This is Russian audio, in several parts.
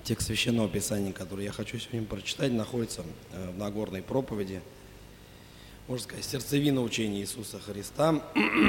Текст Священного Писания, который я хочу сегодня прочитать, находится в Нагорной проповеди. Можно сказать, сердцевина учения Иисуса Христа,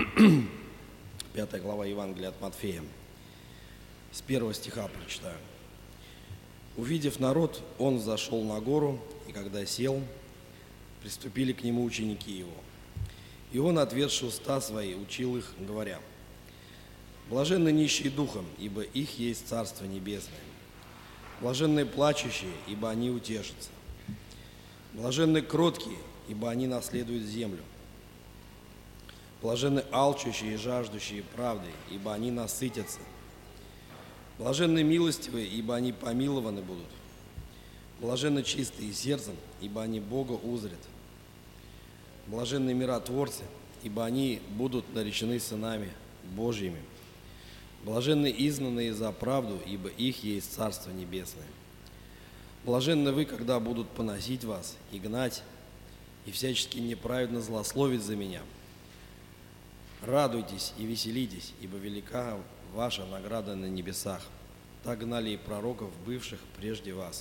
5 глава Евангелия от Матфея. С 1 стиха прочитаю. «Увидев народ, он взошел на гору, и когда сел, приступили к нему ученики его. И он, отверзши уста свои, учил их, говоря: блаженны нищие духом, ибо их есть Царство Небесное. Блаженны плачущие, ибо они утешатся. Блаженны кроткие, ибо они наследуют землю. Блаженны алчущие и жаждущие правды, ибо они насытятся. Блаженны милостивые, ибо они помилованы будут. Блаженны чистые сердцем, ибо они Бога узрят. Блаженны миротворцы, ибо они будут наречены сынами Божьими. Блаженны изгнанные за правду, ибо их есть Царство Небесное. Блаженны вы, когда будут поносить вас и гнать, и всячески неправедно злословить за меня. Радуйтесь и веселитесь, ибо велика ваша награда на небесах. Так гнали и пророков, бывших прежде вас.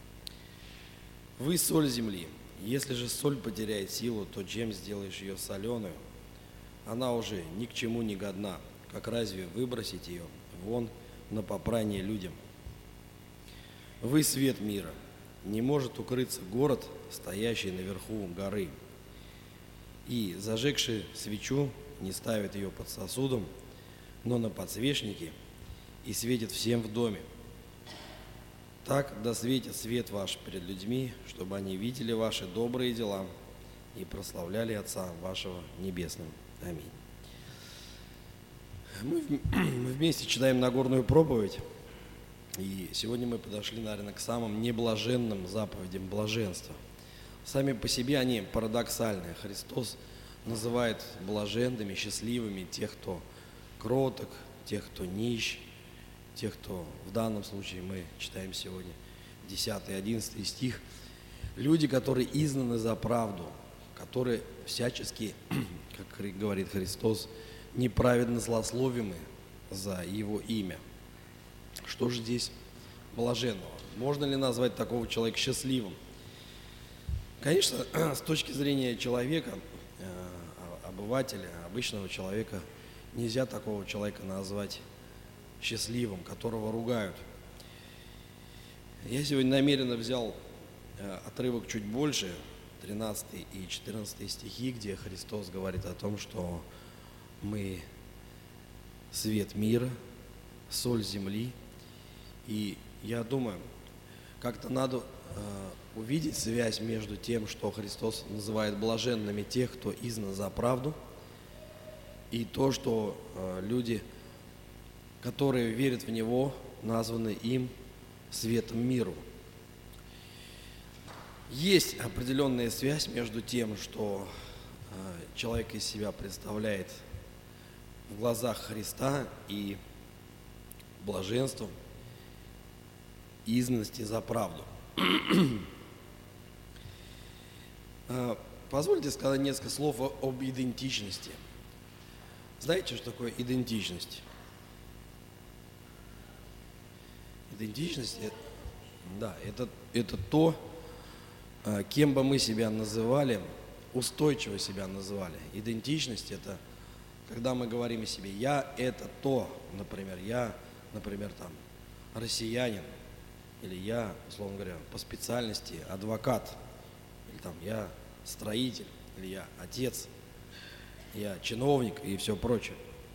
Вы соль земли. Если же соль потеряет силу, то чем сделаешь ее соленую? Она уже ни к чему не годна. Как разве выбросить ее вон на попрание людям? Вы свет мира. Не может укрыться город, стоящий наверху горы. И, зажегши свечу, не ставит ее под сосудом, но на подсвечнике, и светит всем в доме. Так да светит свет ваш перед людьми, чтобы они видели ваши добрые дела и прославляли Отца вашего Небесного. Аминь. Мы вместе читаем Нагорную проповедь, и сегодня мы подошли, наверное, к самым неблаженным заповедям блаженства. Сами по себе они парадоксальные. Христос называет блаженными, счастливыми тех, кто кроток, тех, кто нищ, тех, кто, в данном случае мы читаем сегодня 10 и 11 стих, люди, которые изгнаны за правду, которые всячески, как говорит Христос, неправедно злословимы за Его имя. Что же здесь блаженного? Можно ли назвать такого человека счастливым? Конечно, с точки зрения человека, обывателя, обычного человека, нельзя такого человека назвать счастливым, которого ругают. Я сегодня намеренно взял отрывок чуть больше, 13 и 14 стихи, где Христос говорит о том, что мы свет мира, соль земли. И я думаю, как-то надо увидеть связь между тем, что Христос называет блаженными тех, кто изгнан за правду, и то, что люди, которые верят в Него, названы им светом миру. Есть определенная связь между тем, что человек из себя представляет в глазах Христа, и блаженством изгнанности за правду. Позвольте сказать несколько слов об идентичности. Знаете, что такое идентичность? Идентичность – это то, кем бы мы себя называли, устойчиво себя называли. Идентичность – это когда мы говорим о себе: я это то, например, там, россиянин, или я, условно говоря, по специальности адвокат, или там я строитель, или я отец, я чиновник и все прочее.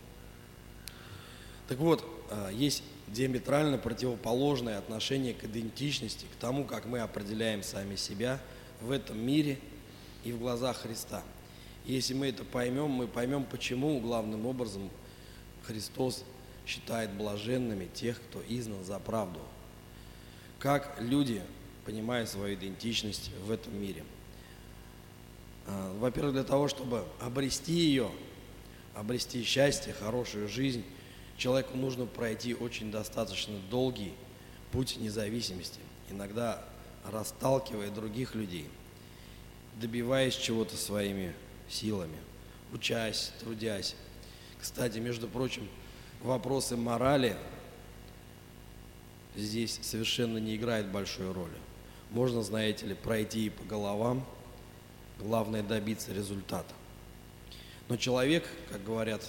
Так вот, есть диаметрально противоположное отношение к идентичности, к тому, как мы определяем сами себя в этом мире и в глазах Христа. Если мы это поймем, мы поймем, почему главным образом Христос считает блаженными тех, кто изгнан за правду. Как люди понимают свою идентичность в этом мире. Во-первых, для того, чтобы обрести ее, обрести счастье, хорошую жизнь, человеку нужно пройти очень достаточно долгий путь независимости, иногда расталкивая других людей, добиваясь чего-то своими силами, учась, трудясь. Кстати, между прочим, вопросы морали здесь совершенно не играет большой роли. Можно, знаете ли, пройти по головам, главное добиться результата. Но человек, как говорят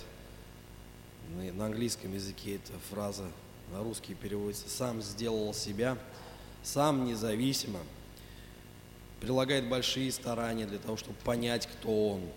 на английском языке, эта фраза на русский переводится, сам сделал себя, сам независимо, прилагает большие старания для того, чтобы понять, кто он,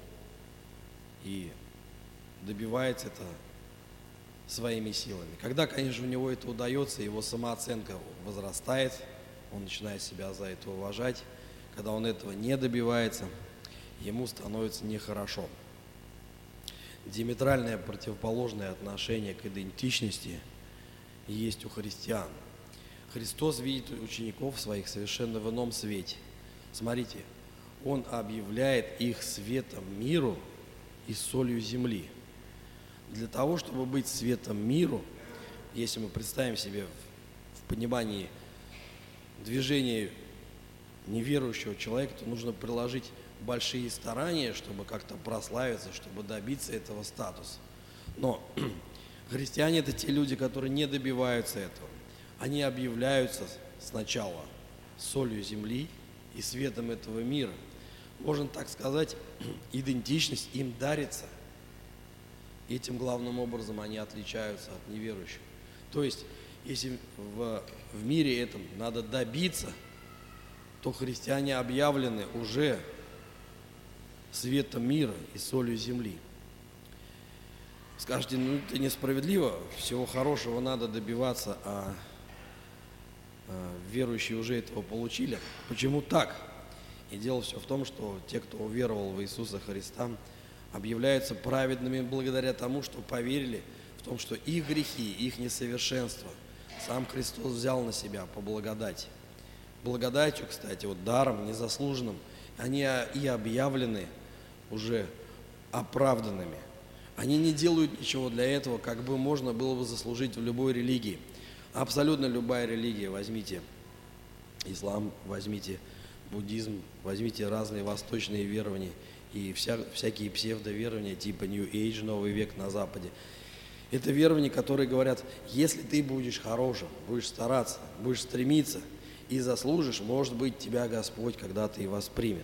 и добивается это своими силами. Когда, конечно, у него это удается, его самооценка возрастает, он начинает себя за это уважать. Когда он этого не добивается, ему становится нехорошо. Диаметральное противоположное отношение к идентичности есть у христиан. Христос видит учеников своих совершенно в ином свете. Смотрите, Он объявляет их светом миру и солью земли. Для того, чтобы быть светом миру, если мы представим себе в понимании движения неверующего человека, то нужно приложить большие старания, чтобы как-то прославиться, чтобы добиться этого статуса. Но христиане – это те люди, которые не добиваются этого. Они объявляются сначала солью земли и светом этого мира. Можно так сказать, идентичность им дарится. Этим главным образом они отличаются от неверующих. То есть, если в мире этом надо добиться, то христиане объявлены уже светом мира и солью земли. Скажете, ну это несправедливо, всего хорошего надо добиваться, а верующие уже этого получили. Почему так? И дело все в том, что те, кто уверовал в Иисуса Христа, объявляются праведными благодаря тому, что поверили в том, что их грехи, их несовершенство сам Христос взял на себя по благодати. Благодатью, кстати, вот даром незаслуженным, они и объявлены уже оправданными. Они не делают ничего для этого, как бы можно было бы заслужить в любой религии. Абсолютно любая религия, возьмите ислам, возьмите буддизм, возьмите разные восточные верования и всякие псевдоверования типа New Age, новый век на Западе. Это верования, которые говорят, если ты будешь хорошим, будешь стараться, будешь стремиться и заслужишь, может быть, тебя Господь когда-то и воспримет.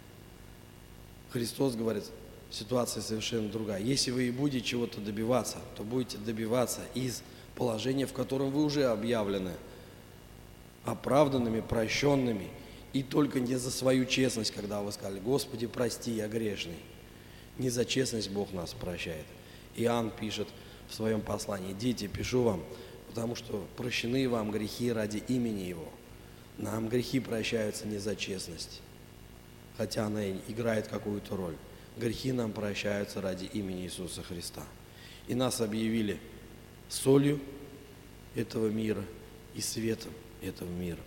Христос говорит, ситуация совершенно другая. Если вы и будете чего-то добиваться, то будете добиваться из положения, в котором вы уже объявлены оправданными, прощенными, и только не за свою честность, когда вы сказали, Господи, прости, я грешный. Не за честность Бог нас прощает. Иоанн пишет в своем послании, дети, пишу вам, потому что прощены вам грехи ради имени Его. Нам грехи прощаются не за честность, хотя она и играет какую-то роль. Грехи нам прощаются ради имени Иисуса Христа. И нас объявили солью этого мира и светом этого мира.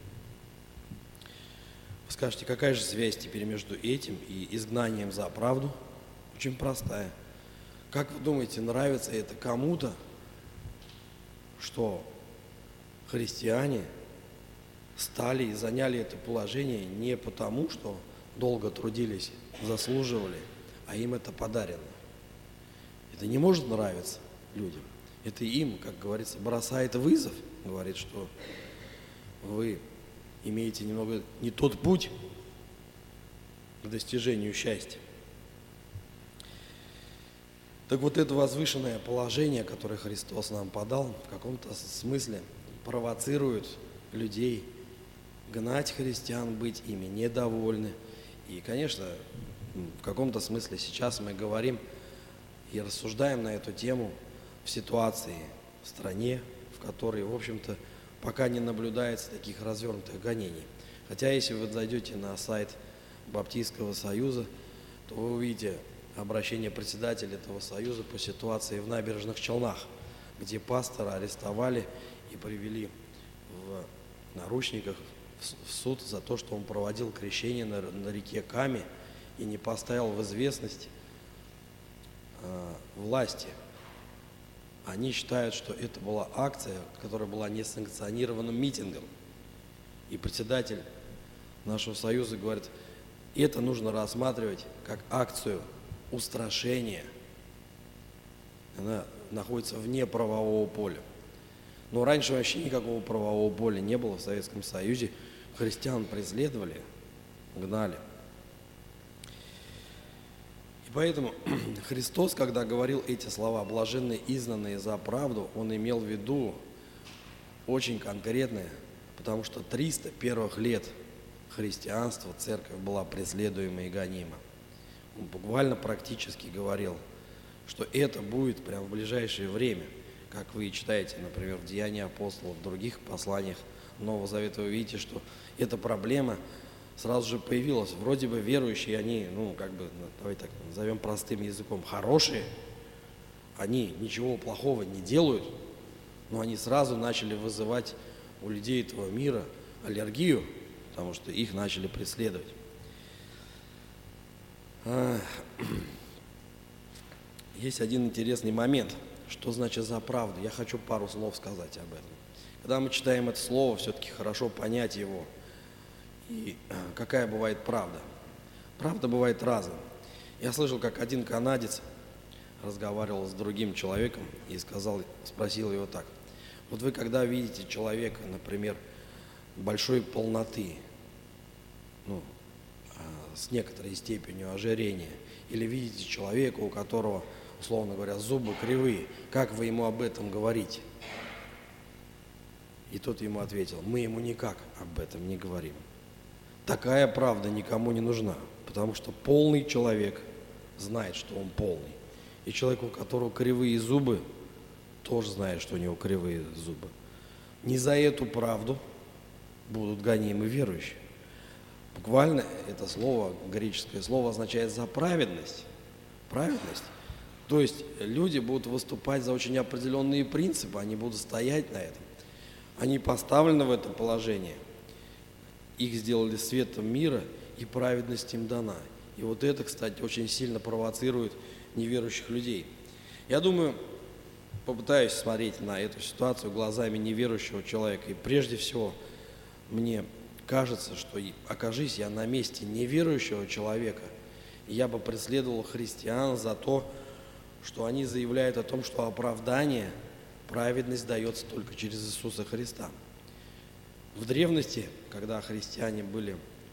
Вы скажете, какая же связь теперь между этим и изгнанием за правду? Очень простая. Как вы думаете, нравится это кому-то, что христиане стали и заняли это положение не потому, что долго трудились, заслуживали, а им это подарено? Это не может нравиться людям. Это им, как говорится, бросает вызов, говорит, что вы имеете немного не тот путь к достижению счастья. Так вот это возвышенное положение, которое Христос нам подал, в каком-то смысле провоцирует людей гнать христиан, быть ими недовольны. И, конечно, в каком-то смысле сейчас мы говорим и рассуждаем на эту тему в ситуации в стране, в которой, в общем-то, пока не наблюдается таких развернутых гонений. Хотя, если вы зайдете на сайт Баптистского союза, то вы увидите обращение председателя этого союза по ситуации в Набережных Челнах, где пастора арестовали и привели в наручниках в суд за то, что он проводил крещение на реке Каме и не поставил в известность власти. Они считают, что это была акция, которая была несанкционированным митингом. И председатель нашего союза говорит, это нужно рассматривать как акцию устрашения. Она находится вне правового поля. Но раньше вообще никакого правового поля не было в Советском Союзе. Христиан преследовали, гнали. И поэтому Христос, когда говорил эти слова «блаженны изгнанные за правду», Он имел в виду очень конкретное, потому что 300 первых лет христианства, церковь была преследуема и гонима. Он буквально практически говорил, что это будет прямо в ближайшее время. Как вы читаете, например, в Деянии апостолов, в других посланиях Нового Завета, вы видите, что эта проблема сразу же появилась. Вроде бы верующие, они, давайте так назовем простым языком, хорошие, они ничего плохого не делают, но они сразу начали вызывать у людей этого мира аллергию, потому что их начали преследовать. Есть один интересный момент. Что значит за правду? Я хочу пару слов сказать об этом. Когда мы читаем это слово, все-таки хорошо понять его. И какая бывает правда? Правда бывает разная. Я слышал, как один канадец разговаривал с другим человеком и спросил его так. Вот вы когда видите человека, например, большой полноты, с некоторой степенью ожирения, или видите человека, у которого, условно говоря, зубы кривые, как вы ему об этом говорите? И тот ему ответил: мы ему никак об этом не говорим. Такая правда никому не нужна, потому что полный человек знает, что он полный. И человек, у которого кривые зубы, тоже знает, что у него кривые зубы. Не за эту правду будут гонимы верующие. Буквально это слово, греческое слово, означает за праведность. Праведность. То есть люди будут выступать за очень определенные принципы, они будут стоять на этом. Они поставлены в это положение. Их сделали светом мира, и праведность им дана. И вот это, кстати, очень сильно провоцирует неверующих людей. Я думаю, попытаюсь смотреть на эту ситуацию глазами неверующего человека. И прежде всего, мне кажется, что окажись я на месте неверующего человека, я бы преследовал христиан за то, что они заявляют о том, что оправдание, праведность дается только через Иисуса Христа. В древности, когда христиане были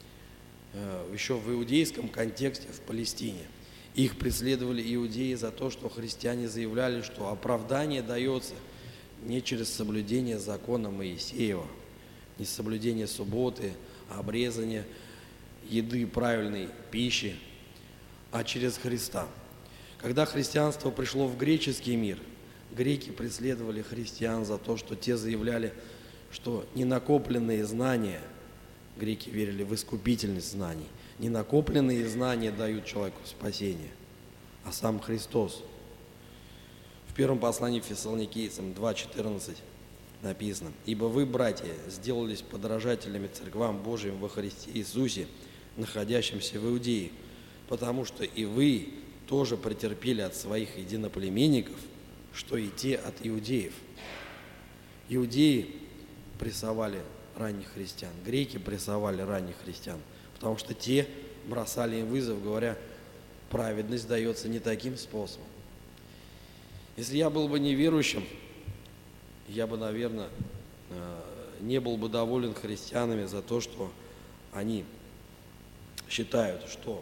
еще в иудейском контексте, в Палестине, их преследовали иудеи за то, что христиане заявляли, что оправдание дается не через соблюдение закона Моисеева, не соблюдение субботы, обрезание еды, правильной пищи, а через Христа. Когда христианство пришло в греческий мир, греки преследовали христиан за то, что те заявляли, что ненакопленные знания, греки верили в искупительность знаний, ненакопленные знания дают человеку спасение, а сам Христос. В первом послании Фессалоникийцам 2:14 написано: «Ибо вы, братья, сделались подражателями церквам Божьим во Христе Иисусе, находящимся в Иудее, потому что и вы тоже претерпели от своих единоплеменников, что и те от иудеев». Иудеи прессовали ранних христиан, греки прессовали ранних христиан, потому что те бросали им вызов, говоря: праведность дается не таким способом. Если я был бы неверующим, я бы, наверное, не был бы доволен христианами за то, что они считают, что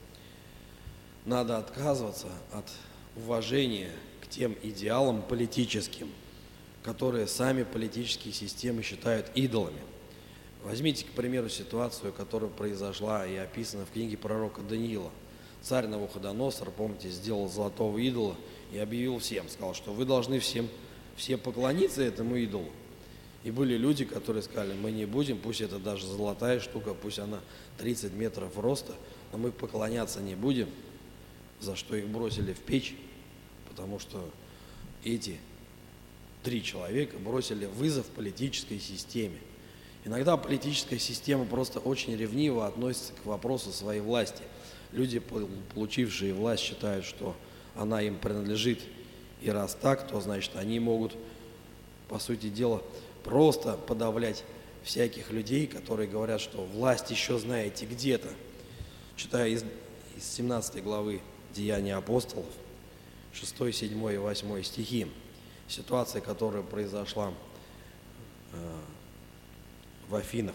надо отказываться от уважения к тем идеалам политическим, которые сами политические системы считают идолами. Возьмите, к примеру, ситуацию, которая произошла и описана в книге пророка Даниила. Царь Навуходоносор, помните, сделал золотого идола и объявил всем, сказал, что вы должны все поклониться этому идолу. И были люди, которые сказали: мы не будем, пусть это даже золотая штука, пусть она 30 метров роста, но мы поклоняться не будем, за что их бросили в печь, потому что эти 3 человека бросили вызов политической системе. Иногда политическая система просто очень ревниво относится к вопросу своей власти. Люди, получившие власть, считают, что она им принадлежит. И раз так, то значит они могут, по сути дела, просто подавлять всяких людей, которые говорят, что власть еще знаете где-то. Читая из 17 главы Деяния апостолов, 6, 7 и 8 стихи, ситуация, которая произошла в Афинах.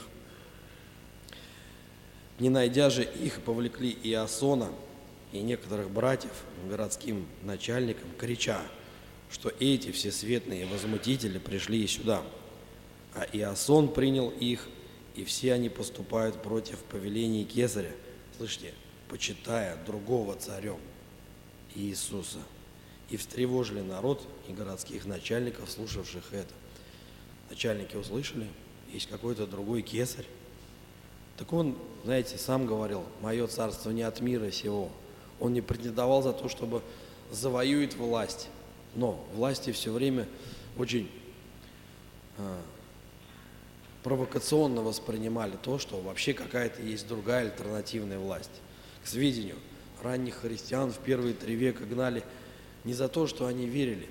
Не найдя же их, повлекли Иасона и некоторых братьев городским начальникам, крича, что эти всесветные возмутители пришли и сюда. А Иасон принял их, и все они поступают против повелений Кесаря, слышите, почитая другого царем, Иисуса. И встревожили народ и городских начальников, слушавших это. Начальники услышали, есть какой-то другой Кесарь. Так он, знаете, сам говорил, мое царство не от мира сего. Он не претендовал за то, чтобы завоюет власть. Но власти все время очень провокационно воспринимали то, что вообще какая-то есть другая альтернативная власть. К сведению, ранних христиан в первые 3 века гнали не за то, что они верили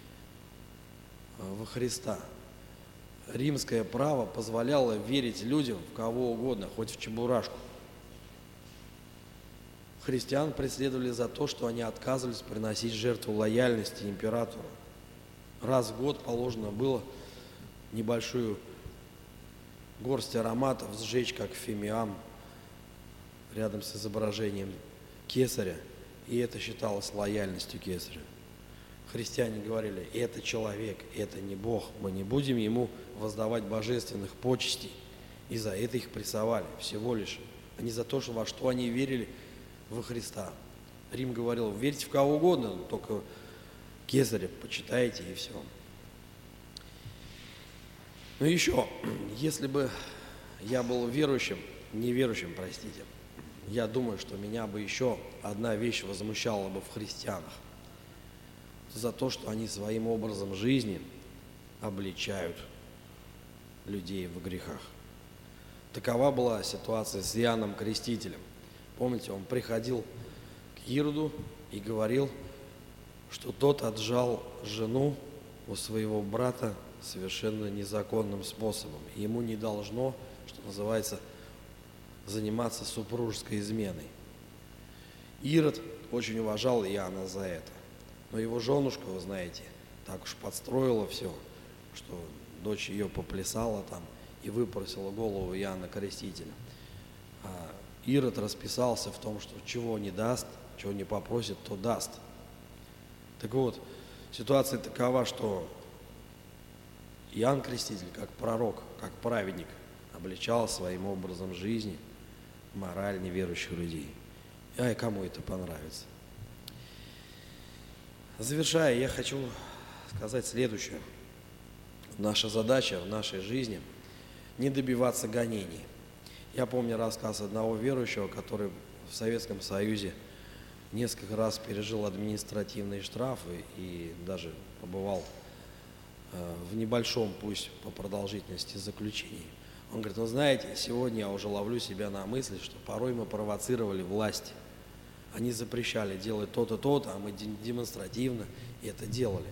во Христа. Римское право позволяло верить людям в кого угодно, хоть в чебурашку. Христиан преследовали за то, что они отказывались приносить жертву лояльности императору. Раз в год положено было небольшую горсть ароматов сжечь, как фимиам, рядом с изображением Кесаря, и это считалось лояльностью Кесаря. Христиане говорили, это человек, это не Бог, мы не будем ему воздавать божественных почестей, и за это их прессовали всего лишь, а не за то, во что они верили во Христа. Рим говорил, верьте в кого угодно, только Кесаря почитайте и все. Ну еще, если бы я был неверующим, я думаю, что меня бы еще одна вещь возмущала бы в христианах. За то, что они своим образом жизни обличают людей в грехах. Такова была ситуация с Иоанном Крестителем. Помните, он приходил к Ироду и говорил, что тот отжал жену у своего брата совершенно незаконным способом. Ему не должно, что называется, заниматься супружеской изменой. Ирод очень уважал Иоанна за это. Но его женушка, вы знаете, так уж подстроила все, что дочь ее поплясала там и выпросила голову Иоанна Крестителя. А Ирод расписался в том, что чего не даст, чего не попросит, то даст. Так вот, ситуация такова, что Иоанн Креститель, как пророк, как праведник, обличал своим образом жизни мораль неверующих людей. И кому это понравится. Завершая, я хочу сказать следующее. Наша задача в нашей жизни – не добиваться гонений. Я помню рассказ одного верующего, который в Советском Союзе несколько раз пережил административные штрафы и даже побывал в небольшом, пусть по продолжительности, заключении. Он говорит, вы знаете, сегодня я уже ловлю себя на мысли, что порой мы провоцировали власти. Они запрещали делать то-то, то-то, а мы демонстративно это делали.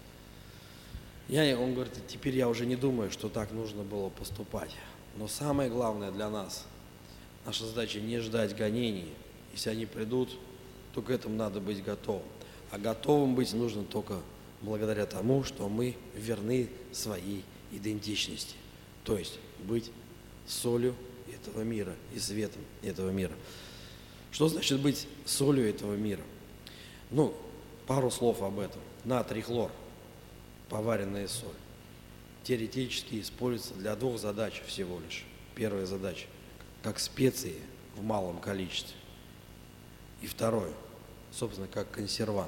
Он говорит, теперь я уже не думаю, что так нужно было поступать. Но самое главное для нас, наша задача не ждать гонений. Если они придут, то к этому надо быть готовым. А готовым быть нужно только благодаря тому, что мы верны своей идентичности. То есть быть солью этого мира и светом этого мира. Что значит быть солью этого мира? Пару слов об этом. Натрий, хлор, поваренная соль. Теоретически используется для 2 задач всего лишь. Первая задача – как специи в малом количестве. И второе, собственно, как консервант.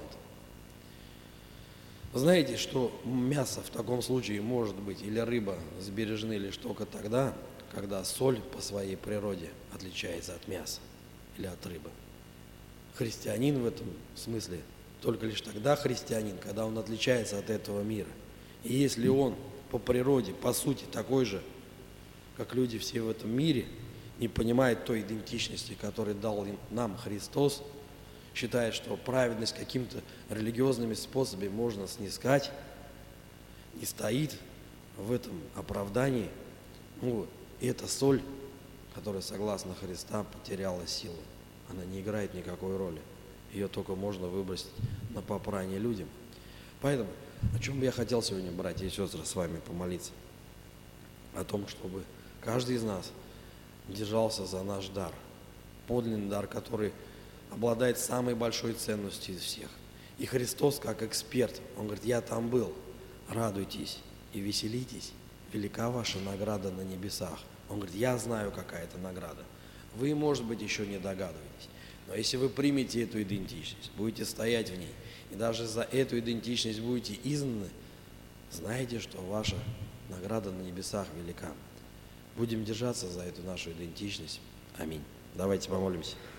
Вы знаете, что мясо в таком случае может быть, или рыба сбережены лишь только тогда, когда соль по своей природе отличается от мяса или от рыбы. Христианин в этом смысле только лишь тогда христианин, когда он отличается от этого мира. И если он по природе, по сути, такой же, как люди все в этом мире, не понимает той идентичности, которую дал нам Христос, считает, что праведность какими-то религиозными способами можно снискать, не стоит в этом оправдании, и эта соль, которая, согласно Христа, потеряла силу. Она не играет никакой роли. Ее только можно выбросить на попрание людям. Поэтому, о чем бы я хотел сегодня, братья и сестры, с вами помолиться? о том, чтобы каждый из нас держался за наш дар, подлинный дар, который обладает самой большой ценностью из всех. И Христос, как эксперт, Он говорит: я там был, радуйтесь и веселитесь, велика ваша награда на небесах. Он говорит: я знаю, какая это награда. Вы, может быть, еще не догадываетесь, но если вы примете эту идентичность, будете стоять в ней, и даже за эту идентичность будете изгнаны, знаете, что ваша награда на небесах велика. Будем держаться за эту нашу идентичность. Аминь. Давайте помолимся.